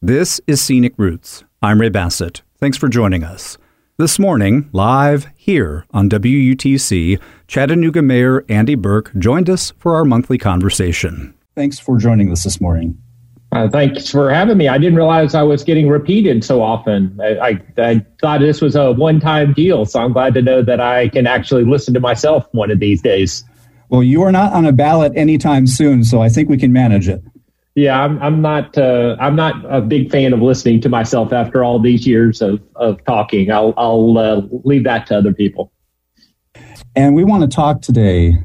This is Scenic Roots. I'm Ray Bassett. Thanks for joining us. This morning, live here on WUTC, Chattanooga Mayor Andy Burke joined us for our monthly conversation. Thanks for joining us this morning. Thanks for having me. I didn't realize I was getting repeated so often. I thought this was a one-time deal, so I'm glad to know that I can actually listen to myself one of these days. Well, you are not on a ballot anytime soon, so I think we can manage it. Yeah, I'm not a big fan of listening to myself after all these years of talking. I'll leave that to other people. And we want to start today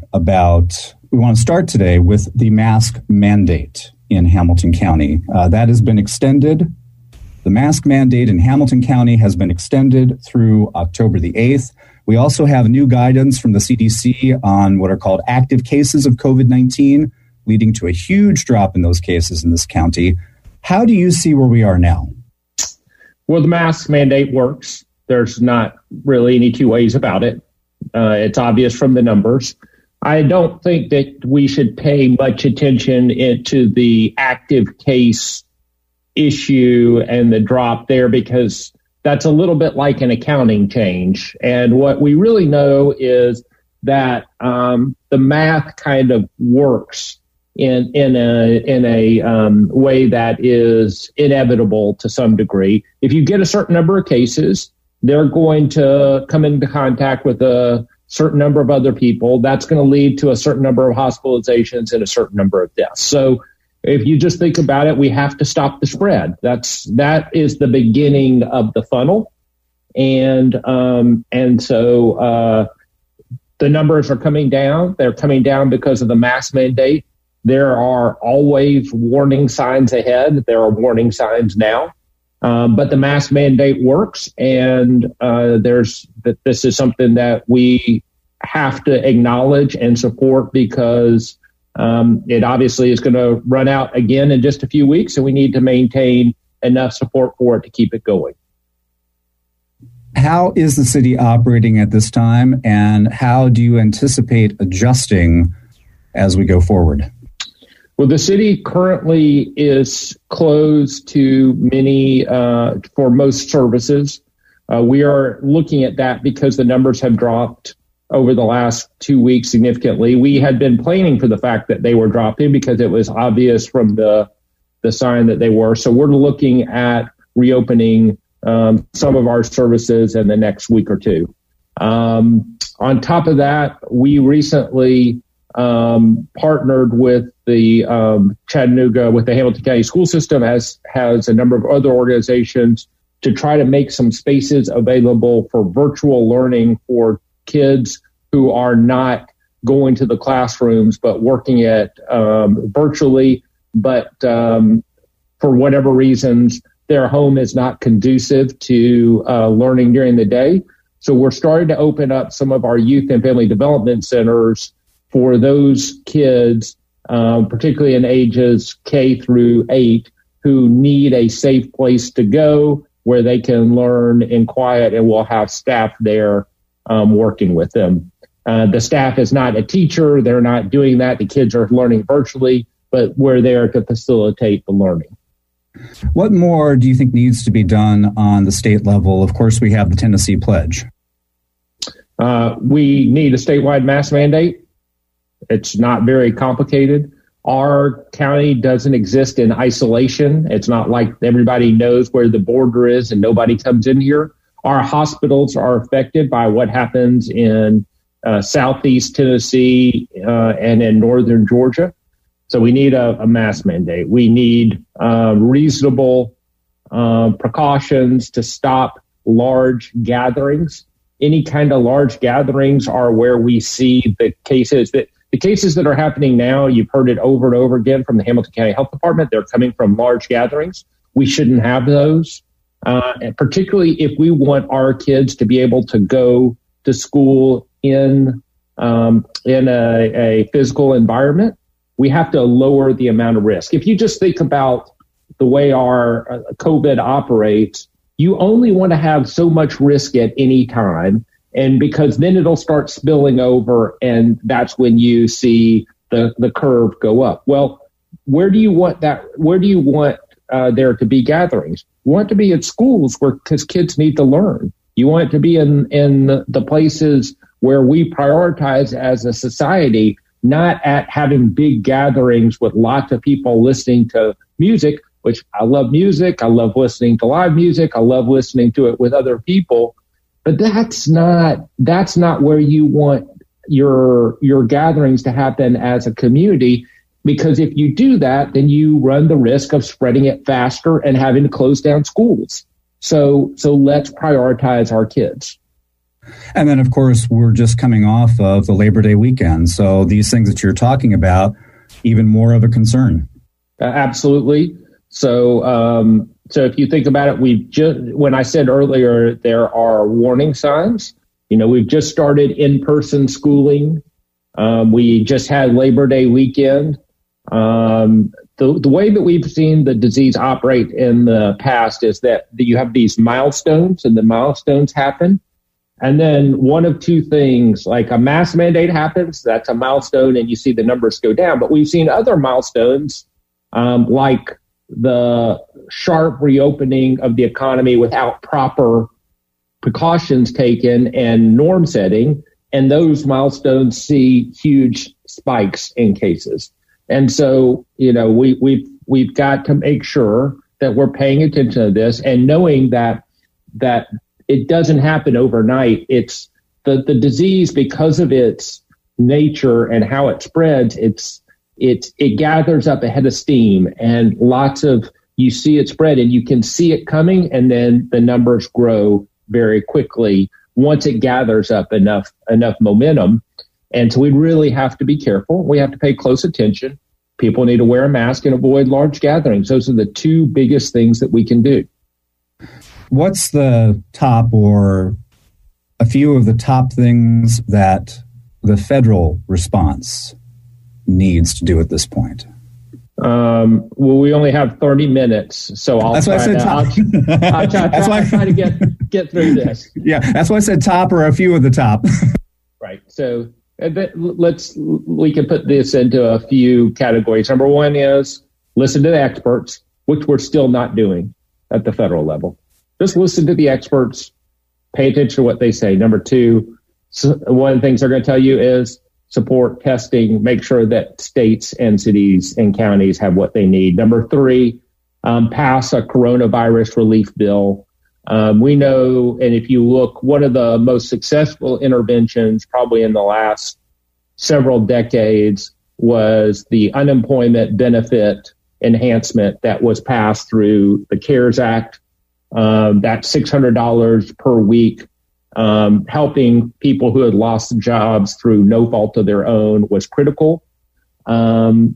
with the mask mandate in Hamilton County. That has been extended. The mask mandate in Hamilton County has been extended through October the 8th. We also have new guidance from the CDC on what are called active cases of COVID-19, leading to a huge drop in those cases in this county. How do you see where we are now? Well, the mask mandate works. There's not really any two ways about it. It's obvious from the numbers. I don't think that we should pay much attention to the active case issue and the drop there, because that's a little bit like an accounting change. And what we really know is that the math kind of works in a way that is inevitable to some degree. If you get a certain number of cases, they're going to come into contact with a certain number of other people. That's going to lead to a certain number of hospitalizations and a certain number of deaths. So if you just think about it, we have to stop the spread. That is the beginning of the funnel. And so the numbers are coming down. They're coming down because of the mask mandate. There are always warning signs ahead. There are warning signs now. But the mask mandate works, and this is something that we have to acknowledge and support, because it obviously is going to run out again in just a few weeks, and we need to maintain enough support for it to keep it going. How is the city operating at this time, and how do you anticipate adjusting as we go forward? Well, the city currently is closed to for most services. We are looking at that because the numbers have dropped over the last 2 weeks significantly. We had been planning for the fact that they were dropping because it was obvious from the sign that they were. So we're looking at reopening some of our services in the next week or two. On top of that, we recently partnered with the Chattanooga, with the Hamilton County School System, has a number of other organizations to try to make some spaces available for virtual learning for kids who are not going to the classrooms but working at virtually, but for whatever reasons their home is not conducive to learning during the day. So we're starting to open up some of our youth and family development centers for those kids, particularly in ages K through 8, who need a safe place to go where they can learn in quiet, and we'll have staff there working with them. The staff is not a teacher. They're not doing that. The kids are learning virtually, but we're there to facilitate the learning. What more do you think needs to be done on the state level? Of course, we have the Tennessee Pledge. We need a statewide mask mandate. It's not very complicated. Our county doesn't exist in isolation. It's not like everybody knows where the border is and nobody comes in here. Our hospitals are affected by what happens in southeast Tennessee and in northern Georgia. So we need a mask mandate. We need reasonable precautions to stop large gatherings. Any kind of large gatherings are where we see the cases that are happening now. You've heard it over and over again from the Hamilton County Health Department. They're coming from large gatherings. We shouldn't have those, and particularly if we want our kids to be able to go to school in a physical environment. We have to lower the amount of risk. If you just think about the way our COVID operates, you only want to have so much risk at any time. And because then it'll start spilling over, and that's when you see the curve go up. Well, where do you want that? Where do you want there to be gatherings. You want it to be at schools because kids need to learn. You want it to be in the places where we prioritize as a society, not at having big gatherings with lots of people listening to music, which I love music. I love listening to live music. I love listening to it with other people. But that's not where you want your gatherings to happen as a community, because if you do that, then you run the risk of spreading it faster and having to close down schools. So let's prioritize our kids. And then, of course, we're just coming off of the Labor Day weekend. So these things that you're talking about, even more of a concern. Absolutely. So if you think about it, when I said earlier, there are warning signs. We've just started in-person schooling. We just had Labor Day weekend. The way that we've seen the disease operate in the past is that you have these milestones, and the milestones happen. And then one of two things, like a mask mandate happens, that's a milestone, and you see the numbers go down. But we've seen other milestones, like the sharp reopening of the economy without proper precautions taken and norm setting. And those milestones see huge spikes in cases. And so, we've got to make sure that we're paying attention to this and knowing that it doesn't happen overnight. It's the disease, because of its nature and how it spreads, it gathers up a head of steam, and you see it spread and you can see it coming, and then the numbers grow very quickly once it gathers up enough momentum. And so we really have to be careful. We have to pay close attention. People need to wear a mask and avoid large gatherings. Those are the two biggest things that we can do. What's the top, or a few of the top things that the federal response needs to do at this point? Well, we only have 30 minutes, so I'll try to get through this. Yeah, that's why I said top, or a few of the top. Right. So we can put this into a few categories. Number one is listen to the experts, which we're still not doing at the federal level. Just listen to the experts, pay attention to what they say. Number two, one of the things they're going to tell you is support testing, make sure that states and cities and counties have what they need. Number three, pass a coronavirus relief bill. We know, and if you look, one of the most successful interventions probably in the last several decades was the unemployment benefit enhancement that was passed through the CARES Act. That $600 per week, helping people who had lost jobs through no fault of their own was critical. And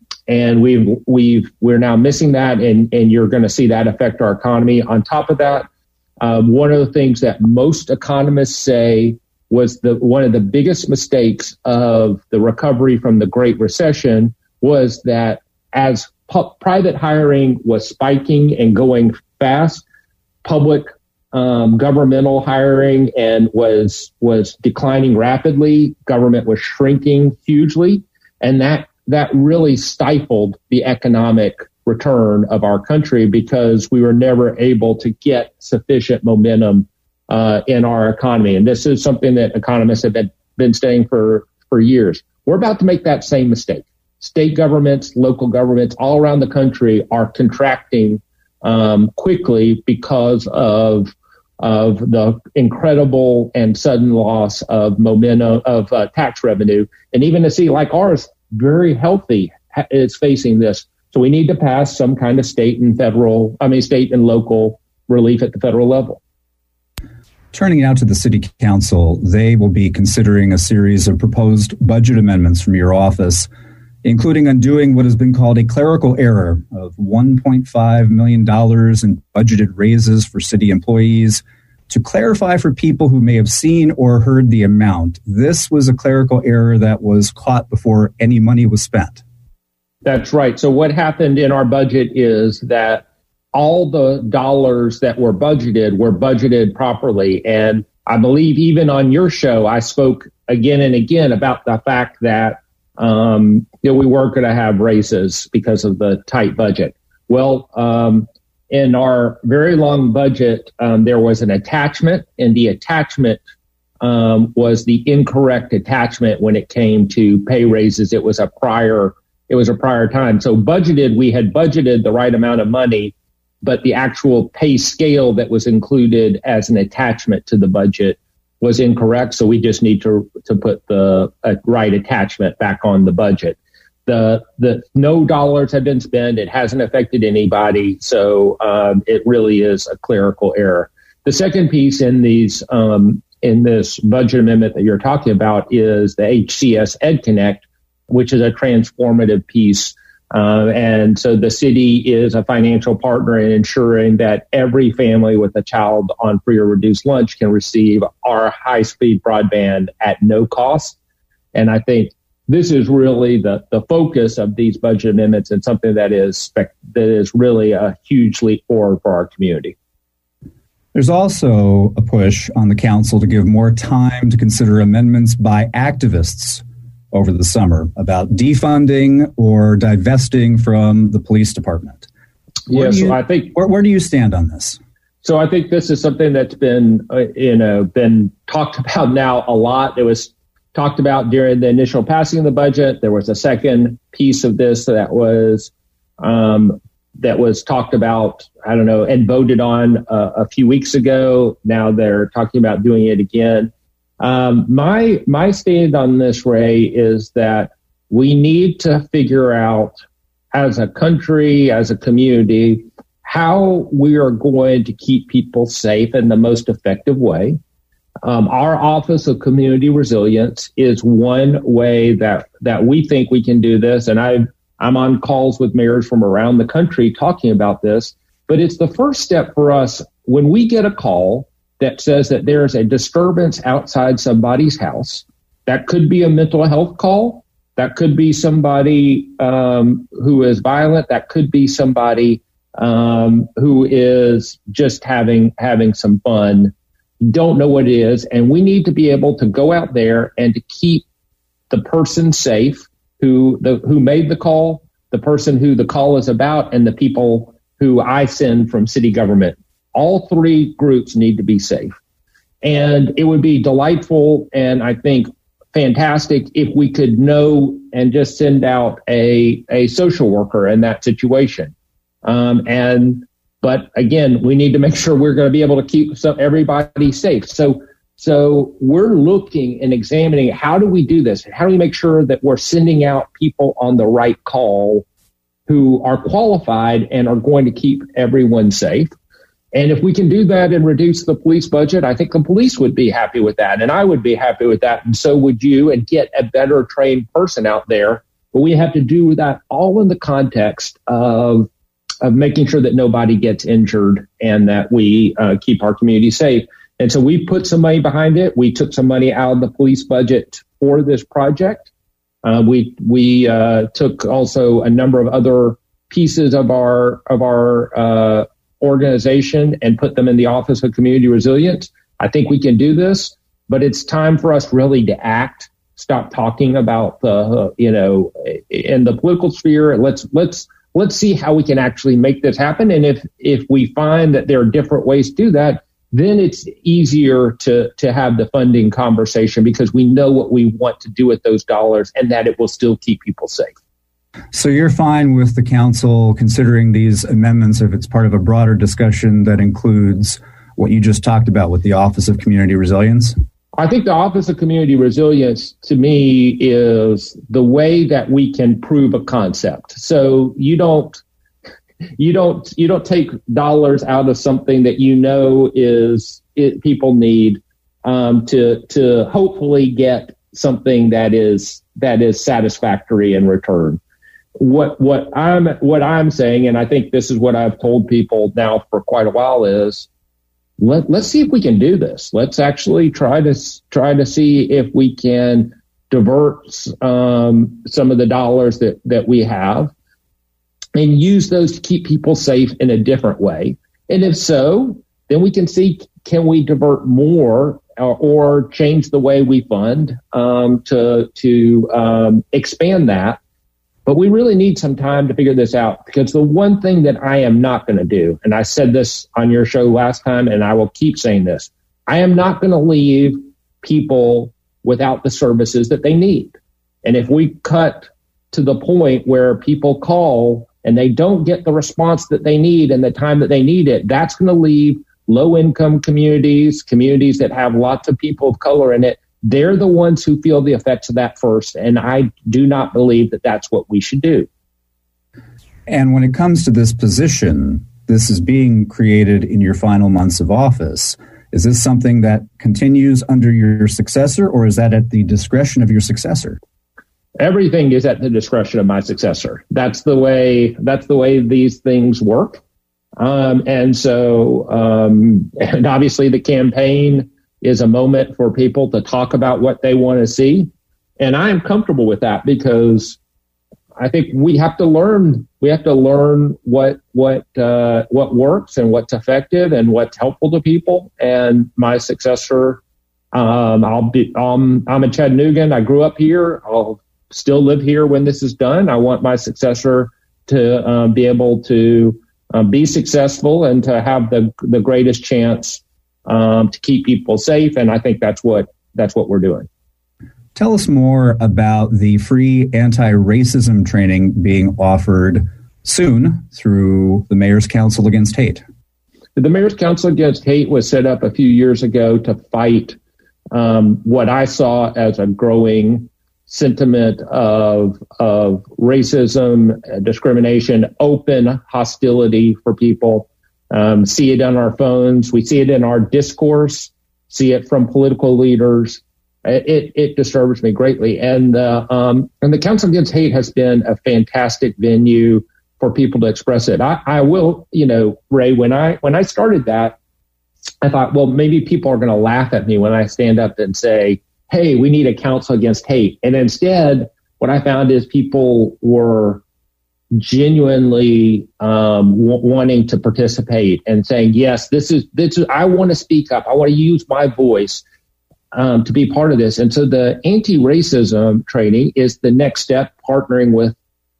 we're now missing that, and you're going to see that affect our economy. On top of that, one of the things that most economists say was one of the biggest mistakes of the recovery from the Great Recession was that as private hiring was spiking and going fast, public governmental hiring was declining rapidly. Government was shrinking hugely, and that really stifled the economic return of our country because we were never able to get sufficient momentum in our economy. And this is something that economists have been saying for years. We're about to make that same mistake. State governments, local governments all around the country are contracting quickly because of the incredible and sudden loss of momentum of tax revenue. And even a city like ours, very healthy, is facing this. So we need to pass some kind of state and local relief at the federal level. Turning now to the City Council, they will be considering a series of proposed budget amendments from your office, including undoing what has been called a clerical error of $1.5 million in budgeted raises for city employees. To clarify for people who may have seen or heard the amount, this was a clerical error that was caught before any money was spent. That's right. So what happened in our budget is that all the dollars that were budgeted properly. And I believe even on your show, I spoke again and again about the fact that we weren't going to have raises because of the tight budget. Well, in our very long budget, there was an attachment, and the attachment was the incorrect attachment when it came to pay raises. It was a prior time. So we had budgeted the right amount of money, but the actual pay scale that was included as an attachment to the budget was incorrect. So we just need to put the right attachment back on the budget. The no dollars have been spent. It hasn't affected anybody. So it really is a clerical error. The second piece in this budget amendment that you're talking about is the HCS EdConnect, which is a transformative piece. And so the city is a financial partner in ensuring that every family with a child on free or reduced lunch can receive our high-speed broadband at no cost. And I think this is really the focus of these budget amendments, and something that is really a huge leap forward for our community. There's also a push on the council to give more time to consider amendments by activists over the summer about defunding or divesting from the police department. Where do you stand on this? So I think this is something that's been talked about now a lot. It was talked about during the initial passing of the budget. There was a second piece of this that was talked about, and voted on a few weeks ago. Now they're talking about doing it again. My stand on this, Ray, is that we need to figure out as a country, as a community, how we are going to keep people safe in the most effective way. Our Office of Community Resilience is one way that we think we can do this. And I'm on calls with mayors from around the country talking about this, but it's the first step for us when we get a call that says that there's a disturbance outside somebody's house. That could be a mental health call. That could be somebody who is violent. That could be somebody who is just having some fun. Don't know what it is. And we need to be able to go out there and to keep the person safe who made the call, the person who the call is about, and the people who I send from city government. All three groups need to be safe. And it would be delightful and I think fantastic if we could know and just send out a social worker in that situation. But again, we need to make sure we're going to be able to keep everybody safe. So we're looking and examining, how do we do this? How do we make sure that we're sending out people on the right call who are qualified and are going to keep everyone safe? And if we can do that and reduce the police budget, I think the police would be happy with that. And I would be happy with that. And so would you, and get a better trained person out there. But we have to do that all in the context of making sure that nobody gets injured and that we keep our community safe. And so we put some money behind it. We took some money out of the police budget for this project. We took also a number of other pieces of our organization and put them in the Office of Community Resilience. I think we can do this, but it's time for us really to act. Stop talking about in the political sphere. Let's see how we can actually make this happen. And if we find that there are different ways to do that, then it's easier to have the funding conversation because we know what we want to do with those dollars and that it will still keep people safe. So you're fine with the council considering these amendments if it's part of a broader discussion that includes what you just talked about with the Office of Community Resilience? I think the Office of Community Resilience, to me, is the way that we can prove a concept. So you don't take dollars out of something that people need to hopefully get something that is satisfactory in return. What I'm saying, and I think this is what I've told people now for quite a while, is let's see if we can do this. Let's actually try to see if we can divert some of the dollars that we have and use those to keep people safe in a different way. And if so, then we can see, can we divert more or change the way we fund to expand that. But we really need some time to figure this out, because the one thing that I am not going to do, and I said this on your show last time, and I will keep saying this, I am not going to leave people without the services that they need. And if we cut to the point where people call and they don't get the response that they need in the time that they need it, that's going to leave low-income communities that have lots of people of color in it. They're the ones who feel the effects of that first. And I do not believe that that's what we should do. And when it comes to this position, this is being created in your final months of office. Is this something that continues under your successor, or is that at the discretion of your successor? Everything is at the discretion of my successor. That's the way these things work. And obviously the campaign is a moment for people to talk about what they want to see. And I am comfortable with that, because I think we have to learn what works and what's effective and what's helpful to people. And my successor, I'm in Chattanooga. I grew up here. I'll still live here when this is done. I want my successor to be able to be successful and to have the greatest chance to keep people safe. And I think that's what we're doing. Tell us more about the free anti-racism training being offered soon through the Mayor's Council Against Hate. The Mayor's Council Against Hate was set up a few years ago to fight what I saw as a growing sentiment of racism, discrimination, open hostility for people. See it on our phones. We see it in our discourse, see it from political leaders. It disturbs me greatly. And the Council Against Hate has been a fantastic venue for people to express it. I will, Ray, when I started that, I thought, well, maybe people are going to laugh at me when I stand up and say, hey, we need a Council Against Hate. And instead, what I found is people were genuinely wanting to participate and saying, yes, this is, I want to speak up. I want to use my voice to be part of this. And so the anti-racism training is the next step, partnering with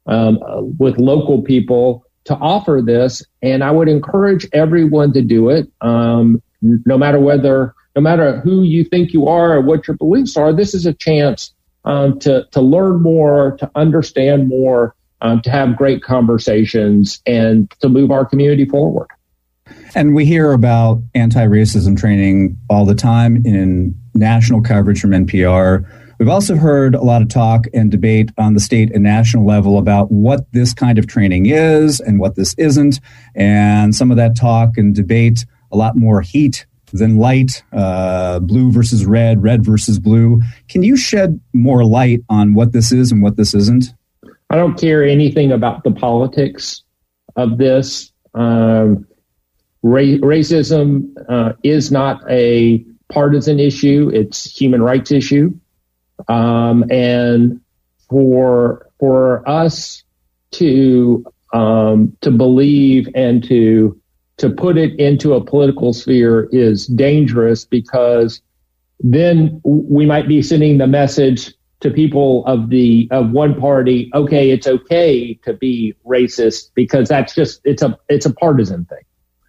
local people to offer this. And I would encourage everyone to do it, no matter who you think you are or what your beliefs are. This is a chance to learn more, to understand more, to have great conversations, and to move our community forward. And we hear about anti-racism training all the time in national coverage from NPR. We've also heard a lot of talk and debate on the state and national level about what this kind of training is and what this isn't. And some of that talk and debate, a lot more heat than light, blue versus red, red versus blue. Can you shed more light on what this is and what this isn't? I don't care anything about the politics of this. Racism is not a partisan issue. It's a human rights issue. And for us to believe and to put it into a political sphere is dangerous, because then we might be sending the message to people of one party, okay, it's okay to be racist, because that's just, it's a partisan thing.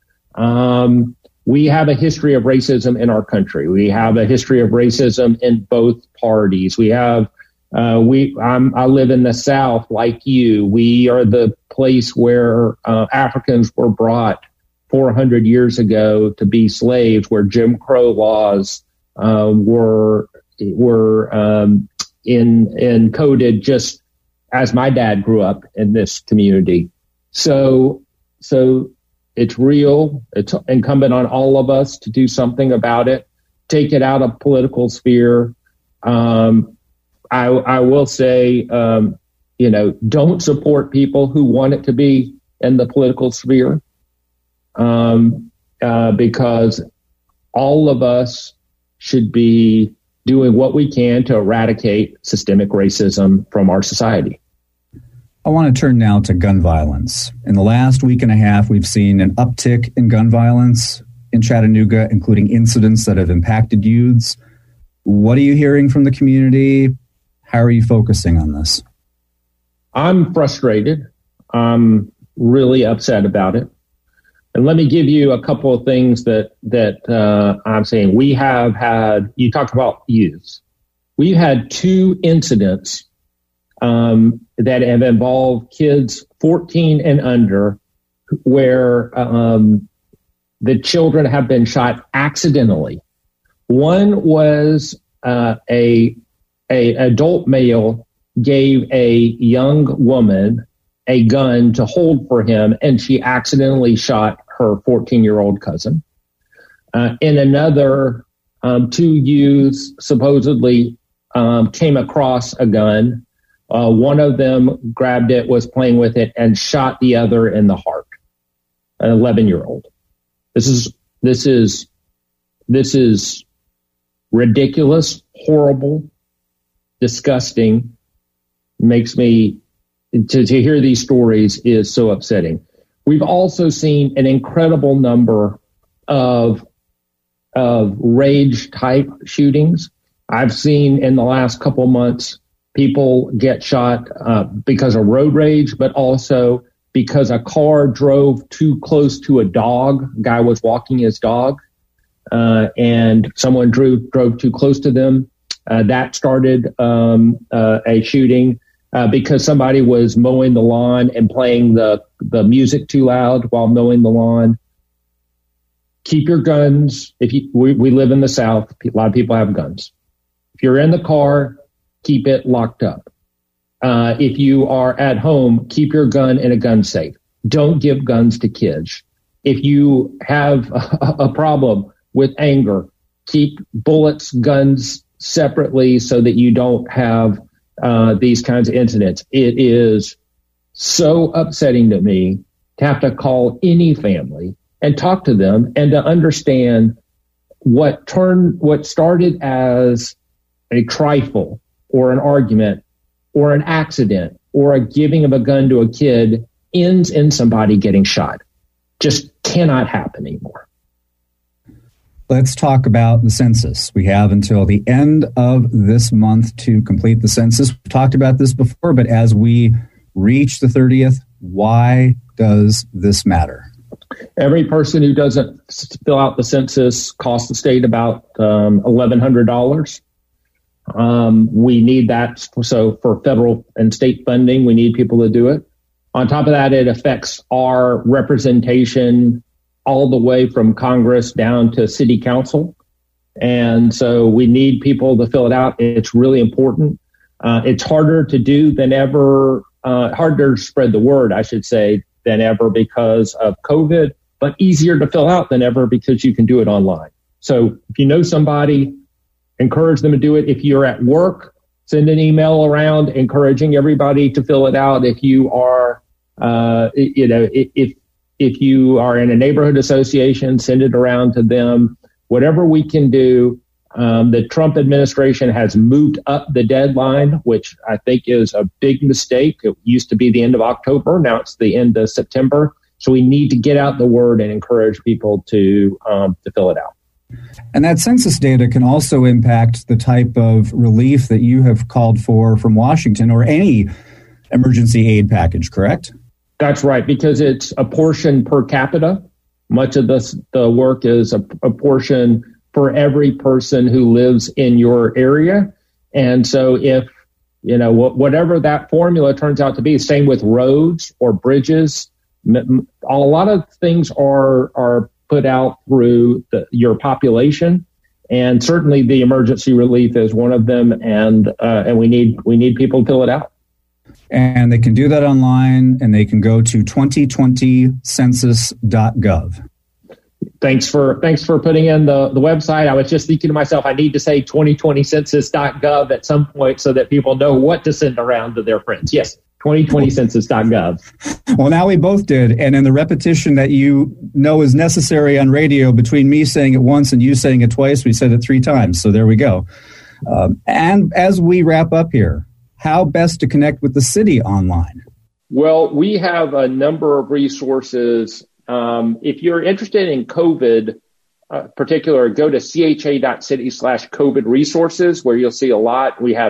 We have a history of racism in our country. We have a history of racism in both parties. We have, I live in the South like you. We are the place where Africans were brought 400 years ago to be slaves, where Jim Crow laws were encoded just as my dad grew up in this community. So it's real. It's incumbent on all of us to do something about it, take it out of political sphere. I will say, don't support people who want it to be in the political sphere, because all of us should be doing what we can to eradicate systemic racism from our society. I want to turn now to gun violence. In the last week and a half, we've seen an uptick in gun violence in Chattanooga, including incidents that have impacted youths. What are you hearing from the community? How are you focusing on this? I'm frustrated. I'm really upset about it. And let me give you a couple of things that I'm saying. We have had, you talked about youths. We've had 2 incidents that have involved kids 14 and under where the children have been shot accidentally. One was a adult male gave a young woman a gun to hold for him, and she accidentally shot her 14-year-old cousin. In another, 2 youths supposedly came across a gun. One of them grabbed it, was playing with it, and shot the other in the heart, an 11-year-old. This is ridiculous, horrible, disgusting. Makes me, to hear these stories is so upsetting. We've also seen an incredible number of rage type shootings. I've seen in the last couple months people get shot because of road rage, but also because a car drove too close to a dog. A guy was walking his dog, and someone drove too close to them. That started a shooting because somebody was mowing the lawn and playing the music too loud while mowing the lawn. Keep your guns. We live in the South. A lot of people have guns. If you're in the car, keep it locked up. If you are at home, keep your gun in a gun safe. Don't give guns to kids. If you have a problem with anger, keep bullets, guns separately so that you don't have these kinds of incidents. It is so upsetting to me to have to call any family and talk to them and to understand what started as a trifle or an argument or an accident or a giving of a gun to a kid ends in somebody getting shot. Just cannot happen anymore. Let's talk about the census. We have until the end of this month to complete the census. We've talked about this before, but as we reach the 30th, why does this matter? Every person who doesn't fill out the census costs the state about $1,100. We need that. So for federal and state funding, we need people to do it. On top of that, it affects our representation all the way from Congress down to city council. And so we need people to fill it out. It's really important. It's harder to do than ever, harder to spread the word, I should say, than ever because of COVID, but easier to fill out than ever because you can do it online. So if you know somebody, encourage them to do it. If you're at work, send an email around encouraging everybody to fill it out. If you are, if you are in a neighborhood association, send it around to them. Whatever we can do. The Trump administration has moved up the deadline, which I think is a big mistake. It used to be the end of October. Now it's the end of September. So we need to get out the word and encourage people to fill it out. And that census data can also impact the type of relief that you have called for from Washington or any emergency aid package, correct? That's right, because it's a portion per capita. Much of the work is a portion for every person who lives in your area. And so if, whatever that formula turns out to be, same with roads or bridges, a lot of things are put out through your population. And certainly the emergency relief is one of them. And we need people to fill it out. And they can do that online, and they can go to 2020census.gov. Thanks for putting in the website. I was just thinking to myself, I need to say 2020census.gov at some point so that people know what to send around to their friends. Yes, 2020census.gov. Well, now we both did. And in the repetition that you know is necessary on radio, between me saying it once and you saying it twice, we said it 3 times. So there we go. And as we wrap up here, how best to connect with the city online? Well, we have a number of resources. If you're interested in COVID, particular, go to cha.city/COVID resources, where you'll see a lot. We have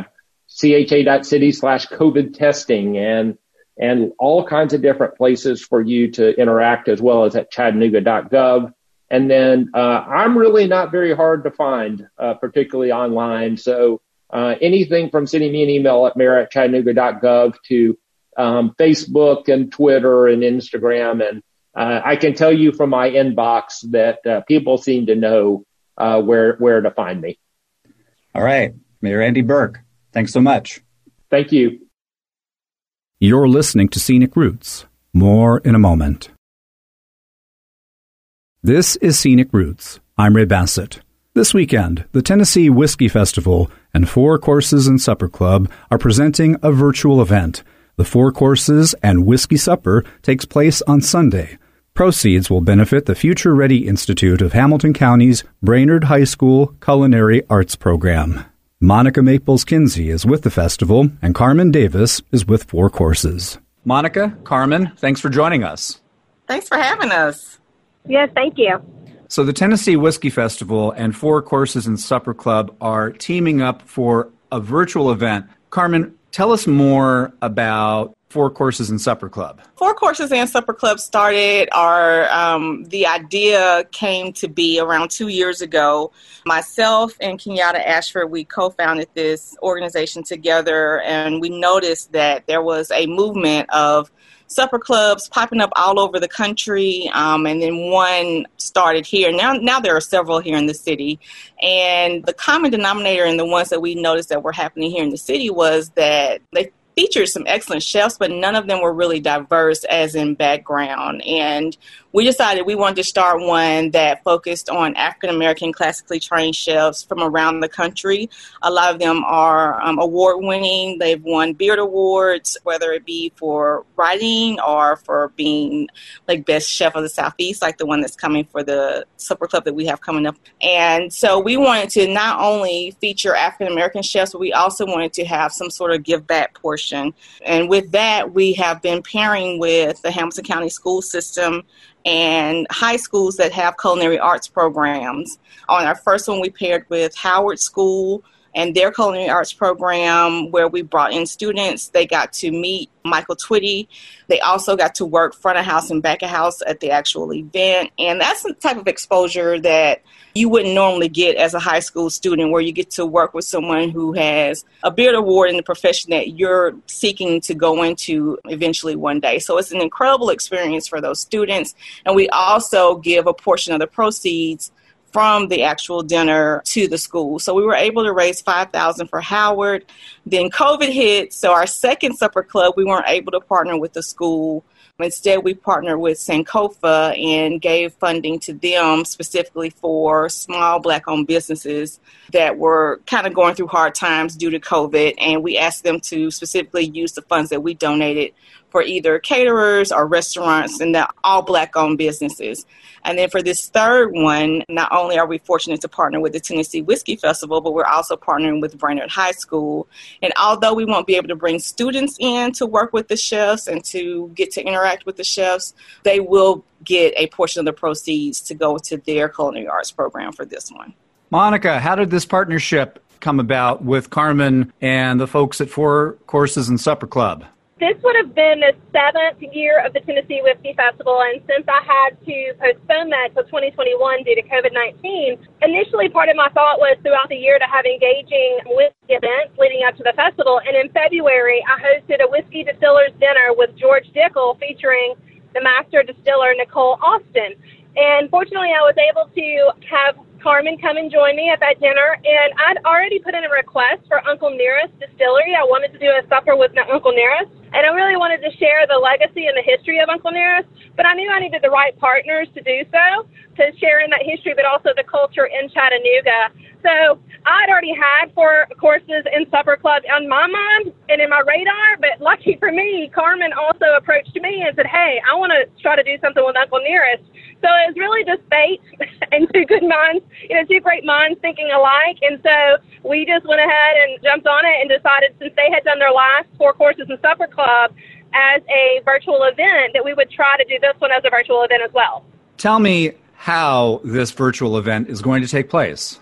CHA.city/COVID testing and all kinds of different places for you to interact, as well as at Chattanooga.gov. And then I'm really not very hard to find, particularly online. So anything from sending me an email at mayor@Chattanooga.gov to Facebook and Twitter and Instagram. And I can tell you from my inbox that people seem to know where to find me. All right. Mayor Andy Burke, thanks so much. Thank you. You're listening to Scenic Roots. More in a moment. This is Scenic Roots. I'm Ray Bassett. This weekend, the Tennessee Whiskey Festival and Four Courses and Supper Club are presenting a virtual event. The Four Courses and Whiskey Supper takes place on Sunday. Proceeds will benefit the Future Ready Institute of Hamilton County's Brainerd High School Culinary Arts Program. Monica Maples-Kinsey is with the festival, and Carmen Davis is with Four Courses. Monica, Carmen, thanks for joining us. Thanks for having us. Yes, thank you. So the Tennessee Whiskey Festival and Four Courses and Supper Club are teaming up for a virtual event. Carmen, tell us more about Four Courses and Supper Club. Four Courses and Supper Club started, the idea came to be around 2 years ago. Myself and Kenyatta Ashford, we co-founded this organization together, and we noticed that there was a movement of supper clubs popping up all over the country, and then one started here. Now there are several here in the city, and the common denominator in the ones that we noticed that were happening here in the city was that they featured some excellent chefs, but none of them were really diverse as in background. And we decided we wanted to start one that focused on African-American classically trained chefs from around the country. A lot of them are award-winning. They've won Beard Awards, whether it be for writing or for being like best chef of the Southeast, like the one that's coming for the supper club that we have coming up. And so we wanted to not only feature African-American chefs, but we also wanted to have some sort of give back portion. And with that, we have been pairing with the Hamilton County school system and high schools that have culinary arts programs. On our first one, we paired with Howard School and their culinary arts program, where we brought in students. They got to meet Michael Twitty. They also got to work front of house and back of house at the actual event. And that's the type of exposure that you wouldn't normally get as a high school student, where you get to work with someone who has a Beard Award in the profession that you're seeking to go into eventually one day. So it's an incredible experience for those students. And we also give a portion of the proceeds from the actual dinner to the school. So we were able to raise $5,000 for Howard. Then COVID hit, so our second supper club, we weren't able to partner with the school. Instead, we partnered with Sankofa and gave funding to them specifically for small Black-owned businesses that were kind of going through hard times due to COVID. And we asked them to specifically use the funds that we donated for either caterers or restaurants, and they're all Black-owned businesses. And then for this third one, not only are we fortunate to partner with the Tennessee Whiskey Festival, but we're also partnering with Brainerd High School. And although we won't be able to bring students in to work with the chefs and to get to interact with the chefs, they will get a portion of the proceeds to go to their culinary arts program for this one. Monica, how did this partnership come about with Carmen and the folks at Four Courses and Supper Club? This would have been the 7th year of the Tennessee Whiskey Festival, and since I had to postpone that to 2021 due to COVID-19, initially part of my thought was throughout the year to have engaging whiskey events leading up to the festival. And in February, I hosted a whiskey distiller's dinner with George Dickel featuring the master distiller Nicole Austin. And fortunately, I was able to have Carmen come and join me at that dinner, and I'd already put in a request for Uncle Nearest Distillery. I wanted to do a supper with Uncle Nearest, and I really wanted to share the legacy and the history of Uncle Nearest, but I knew I needed the right partners to do so, to share in that history, but also the culture in Chattanooga. So I'd already had Four Courses and Supper Club on my mind and in my radar, but lucky for me, Carmen also approached me and said, hey, I want to try to do something with Uncle Nearest. So it was really just fate and two great minds thinking alike. And so we just went ahead and jumped on it and decided, since they had done their last Four Courses and Supper Club as a virtual event, that we would try to do this one as a virtual event as well. Tell me how this virtual event is going to take place.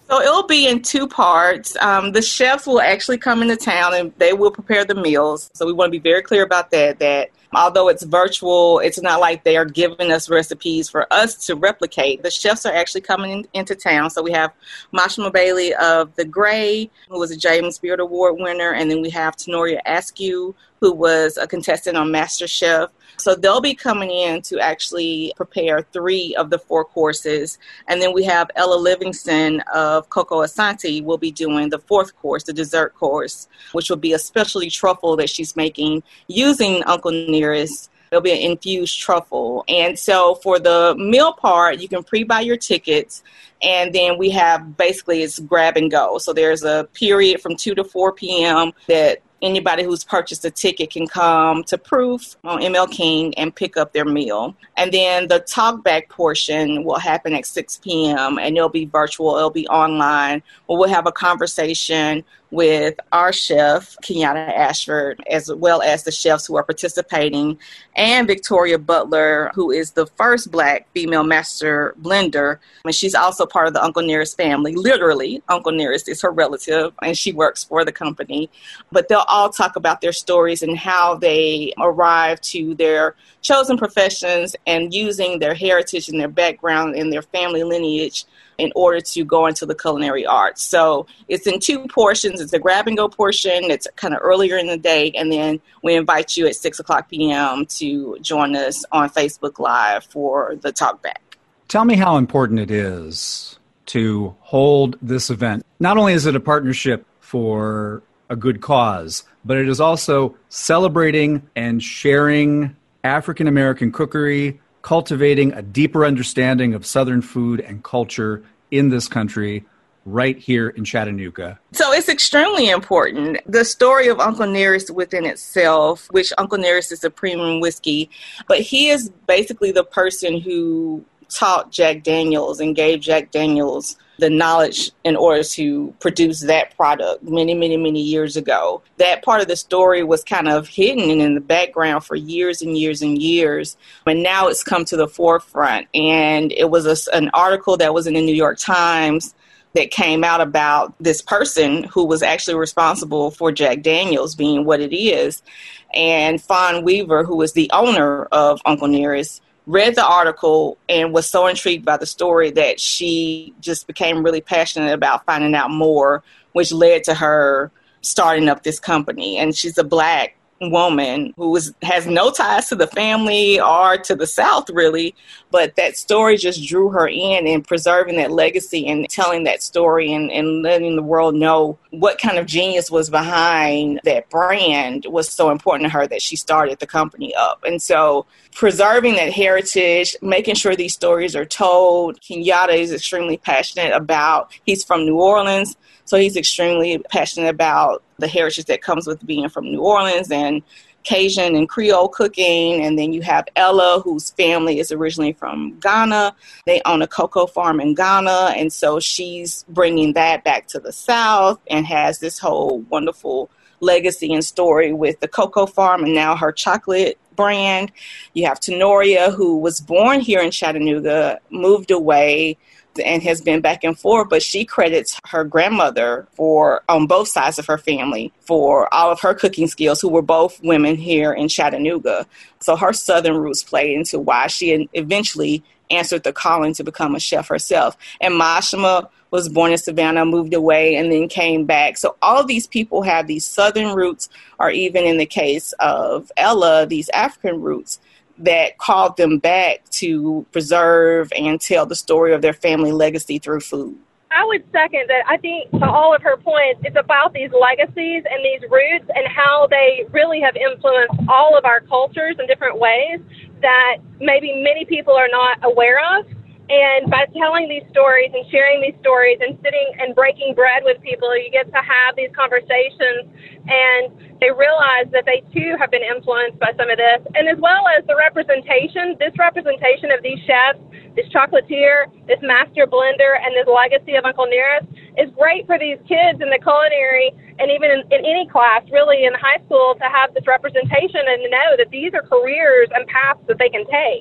So it'll be in two parts. The chefs will actually come into town and they will prepare the meals. So we want to be very clear about that although it's virtual, it's not like they are giving us recipes for us to replicate. The chefs are actually coming into town. So we have Mashma Bailey of The Gray, who was a James Beard Award winner. And then we have Tenoria Askew, who was a contestant on MasterChef. So they'll be coming in to actually prepare 3 of the 4 courses. And then we have Ella Livingston of Coco Asante will be doing the 4th course, the dessert course, which will be a specialty truffle that she's making using Uncle Nearest. It'll be an infused truffle. And so for the meal part, you can pre-buy your tickets. And then we have basically it's grab and go. So there's a period from 2 to 4 p.m. that anybody who's purchased a ticket can come to Proof on ML King and pick up their meal. And then the talkback portion will happen at 6 p.m. and it'll be virtual. It'll be online. We'll have a conversation with our chef, Kenyatta Ashford, as well as the chefs who are participating, and Victoria Butler, who is the first Black female master blender. And she's also part of the Uncle Nearest family. Literally, Uncle Nearest is her relative, and she works for the company. But they'll all talk about their stories and how they arrived to their chosen professions and using their heritage and their background and their family lineage in order to go into the culinary arts. So it's in 2 portions. It's a grab and go portion. It's kind of earlier in the day. And then we invite you at 6:00 p.m. to join us on Facebook Live for the talkback. Tell me how important it is to hold this event. Not only is it a partnership for a good cause, but it is also celebrating and sharing African American cookery, cultivating a deeper understanding of Southern food and culture in this country right here in Chattanooga. So it's extremely important. The story of Uncle Nearest within itself, which Uncle Nearest is a premium whiskey, but he is basically the person who taught Jack Daniels and gave Jack Daniels the knowledge in order to produce that product many, many, many years ago. That part of the story was kind of hidden and in the background for years and years and years. But now it's come to the forefront. And it was an article that was in the New York Times that came out about this person who was actually responsible for Jack Daniels being what it is. And Fawn Weaver, who was the owner of Uncle Nearest, read the article and was so intrigued by the story that she just became really passionate about finding out more, which led to her starting up this company. And she's a Black woman who has no ties to the family or to the South, really. But that story just drew her in, and preserving that legacy and telling that story and letting the world know what kind of genius was behind that brand was so important to her that she started the company up. And so preserving that heritage, making sure these stories are told. Kenyatta is extremely passionate about, he's from New Orleans, so he's extremely passionate about the heritage that comes with being from New Orleans and Cajun and Creole cooking. And then you have Ella, whose family is originally from Ghana. They own a cocoa farm in Ghana. And so she's bringing that back to the South and has this whole wonderful legacy and story with the cocoa farm and now her chocolate brand. You have Tenoria, who was born here in Chattanooga, moved away, and has been back and forth, but she credits her grandmother for, on both sides of her family, for all of her cooking skills, who were both women here in Chattanooga. So her Southern roots played into why she eventually answered the calling to become a chef herself. And Mashma was born in Savannah, moved away, and then came back. So all of these people have these Southern roots, or even in the case of Ella, these African roots that called them back to preserve and tell the story of their family legacy through food. I would second that. I think to all of her points, it's about these legacies and these roots and how they really have influenced all of our cultures in different ways that maybe many people are not aware of. And by telling these stories and sharing these stories and sitting and breaking bread with people, you get to have these conversations, and they realize that they too have been influenced by some of this. And as well as the representation, this representation of these chefs, this chocolatier, this master blender, and this legacy of Uncle Nearest is great for these kids in the culinary and even in any class, really in high school, to have this representation and to know that these are careers and paths that they can take.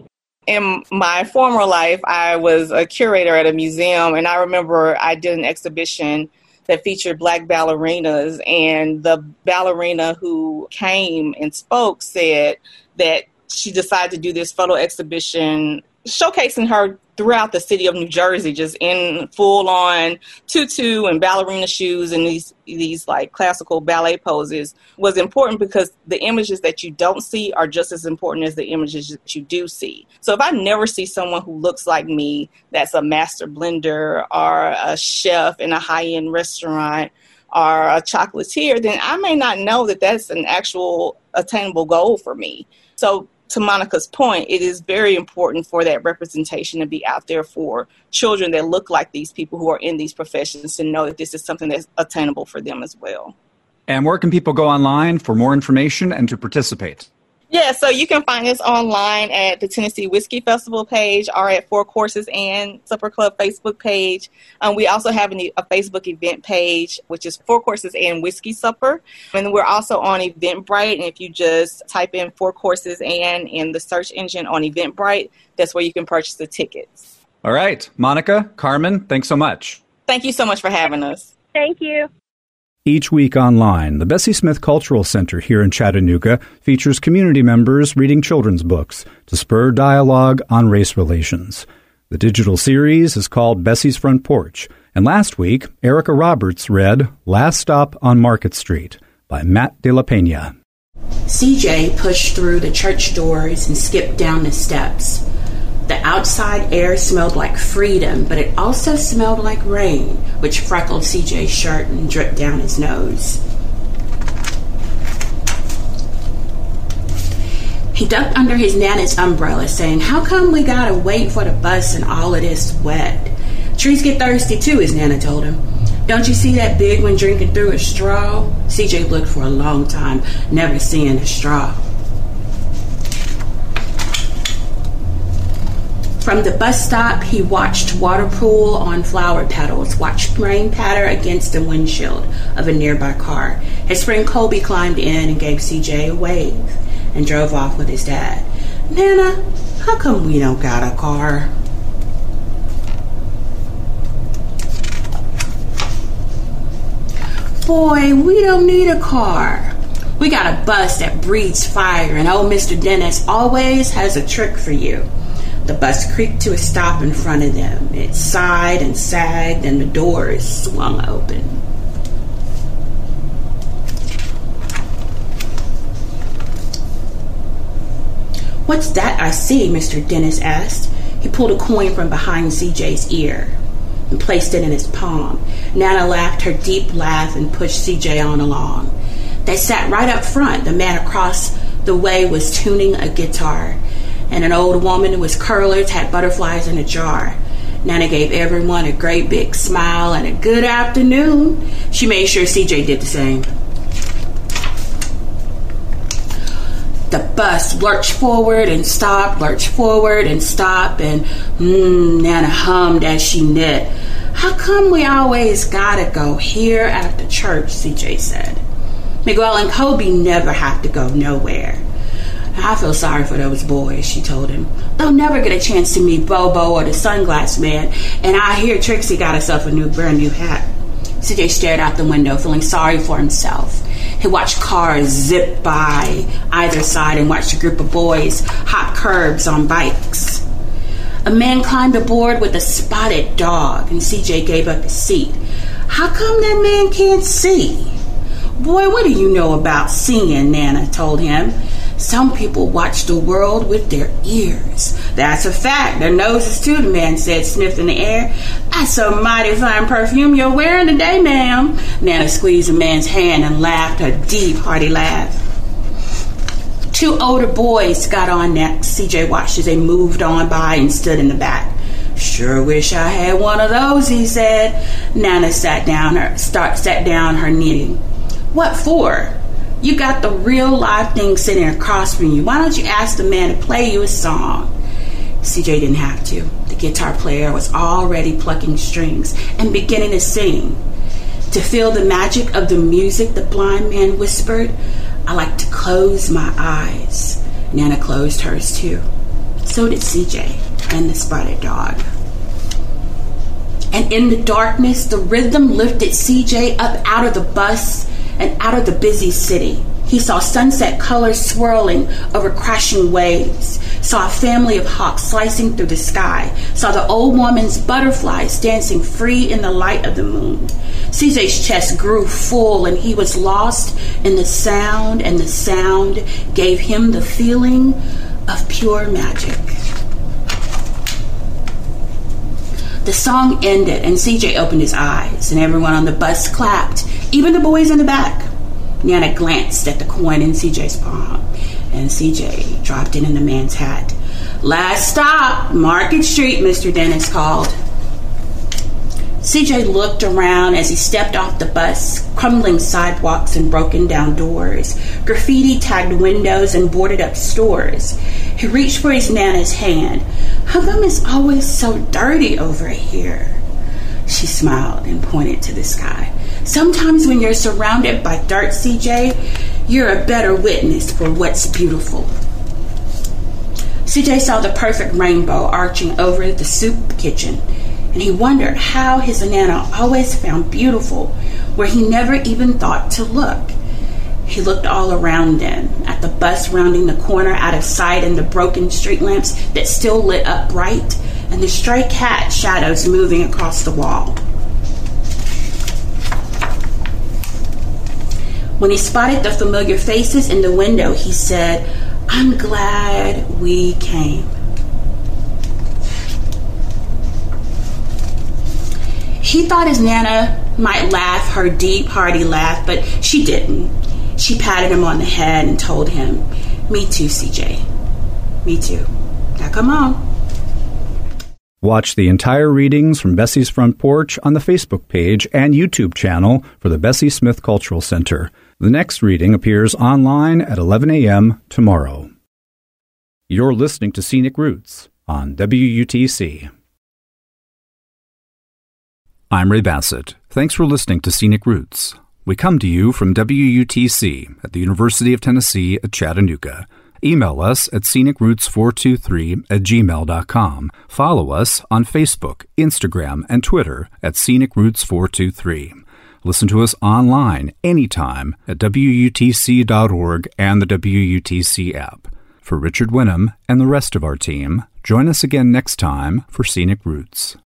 In my former life, I was a curator at a museum, and I remember I did an exhibition that featured Black ballerinas, and the ballerina who came and spoke said that she decided to do this photo exhibition showcasing her throughout the city of New Jersey, just in full-on tutu and ballerina shoes and these like classical ballet poses, was important because the images that you don't see are just as important as the images that you do see. So if I never see someone who looks like me, that's a master blender or a chef in a high-end restaurant or a chocolatier, then I may not know that that's an actual attainable goal for me. So to Monica's point, it is very important for that representation to be out there for children that look like these people who are in these professions to know that this is something that's attainable for them as well. And where can people go online for more information and to participate? Yeah, so you can find us online at the Tennessee Whiskey Festival page or at Four Courses and Supper Club Facebook page. We also have a Facebook event page, which is Four Courses and Whiskey Supper. And we're also on Eventbrite. And if you just type in Four Courses and in the search engine on Eventbrite, that's where you can purchase the tickets. All right. Monica, Carmen, thanks so much. Thank you so much for having us. Thank you. Each week online, the Bessie Smith Cultural Center here in Chattanooga features community members reading children's books to spur dialogue on race relations. The digital series is called Bessie's Front Porch, and last week, Erica Roberts read Last Stop on Market Street by Matt de la Peña. CJ pushed through the church doors and skipped down the steps. The outside air smelled like freedom, but it also smelled like rain, which freckled CJ's shirt and dripped down his nose. He ducked under his Nana's umbrella, saying, "How come we gotta wait for the bus and all of this wet? Trees get thirsty too," his Nana told him. "Don't you see that big one drinking through a straw?" CJ looked for a long time, never seeing a straw. From the bus stop, he watched water pool on flower petals, watched rain patter against the windshield of a nearby car. His friend Colby climbed in and gave CJ a wave and drove off with his dad. "Nana, how come we don't got a car?" "Boy, we don't need a car. We got a bus that breathes fire, and old Mr. Dennis always has a trick for you." The bus creaked to a stop in front of them. It sighed and sagged, and the doors swung open. "What's that I see?" Mr. Dennis asked. He pulled a coin from behind CJ's ear and placed it in his palm. Nana laughed her deep laugh and pushed CJ on along. They sat right up front. The man across the way was tuning a guitar, and an old woman with curlers had butterflies in a jar. Nana gave everyone a great big smile and a good afternoon. She made sure CJ did the same. The bus lurched forward and stopped, lurched forward and stopped, and Nana hummed as she knit. "How come we always gotta go here after church?" CJ said. "Miguel and Kobe never have to go nowhere." "I feel sorry for those boys," she told him. "They'll never get a chance to meet Bobo or the Sunglass Man, and I hear Trixie got herself a brand new hat." CJ stared out the window, feeling sorry for himself. He watched cars zip by either side and watched a group of boys hop curbs on bikes. A man climbed aboard with a spotted dog, and CJ gave up his seat. "How come that man can't see?" "Boy, what do you know about seeing?" Nana told him. "Some people watch the world with their ears." "That's a fact. Their noses too," the man said, sniffing the air. "That's a mighty fine perfume you're wearing today, ma'am." Nana squeezed the man's hand and laughed a deep, hearty laugh. Two older boys got on next. CJ watched as they moved on by and stood in the back. "Sure wish I had one of those," he said. Nana sat down her knitting. "What for? You got the real live thing sitting across from you. Why don't you ask the man to play you a song?" CJ didn't have to. The guitar player was already plucking strings and beginning to sing. To feel the magic of the music, the blind man whispered, "I like to close my eyes." Nana closed hers too. So did CJ and the spotted dog. And in the darkness, the rhythm lifted CJ up out of the bus and out of the busy city. He saw sunset colors swirling over crashing waves, saw a family of hawks slicing through the sky, saw the old woman's butterflies dancing free in the light of the moon. CJ's chest grew full and he was lost in the sound, and the sound gave him the feeling of pure magic. The song ended and CJ opened his eyes and everyone on the bus clapped, even the boys in the back. Nana glanced at the coin in CJ's palm and CJ dropped it in the man's hat. Last stop, Market Street, Mr. Dennis called. CJ looked around as he stepped off the bus, crumbling sidewalks and broken down doors, graffiti-tagged windows and boarded-up stores. He reached for his Nana's hand. How come it's always so dirty over here? She smiled and pointed to the sky. Sometimes when you're surrounded by dirt, CJ, you're a better witness for what's beautiful. CJ saw the perfect rainbow arching over the soup kitchen, and he wondered how his Nana always found beautiful where he never even thought to look. He looked all around him, at the bus rounding the corner out of sight and the broken street lamps that still lit up bright, and the stray cat shadows moving across the wall. When he spotted the familiar faces in the window, he said, "I'm glad we came." He thought his Nana might laugh her deep, hearty laugh, but she didn't. She patted him on the head and told him, "Me too, CJ. Me too. Now come on." Watch the entire readings from Bessie's Front Porch on the Facebook page and YouTube channel for the Bessie Smith Cultural Center. The next reading appears online at 11 a.m. tomorrow. You're listening to Scenic Roots on WUTC. I'm Ray Bassett. Thanks for listening to Scenic Roots. We come to you from WUTC at the University of Tennessee at Chattanooga. Email us at scenicroots423@gmail.com. Follow us on Facebook, Instagram, and Twitter at scenicroots423. Listen to us online anytime at WUTC.org and the WUTC app. For Richard Winham and the rest of our team, join us again next time for Scenic Roots.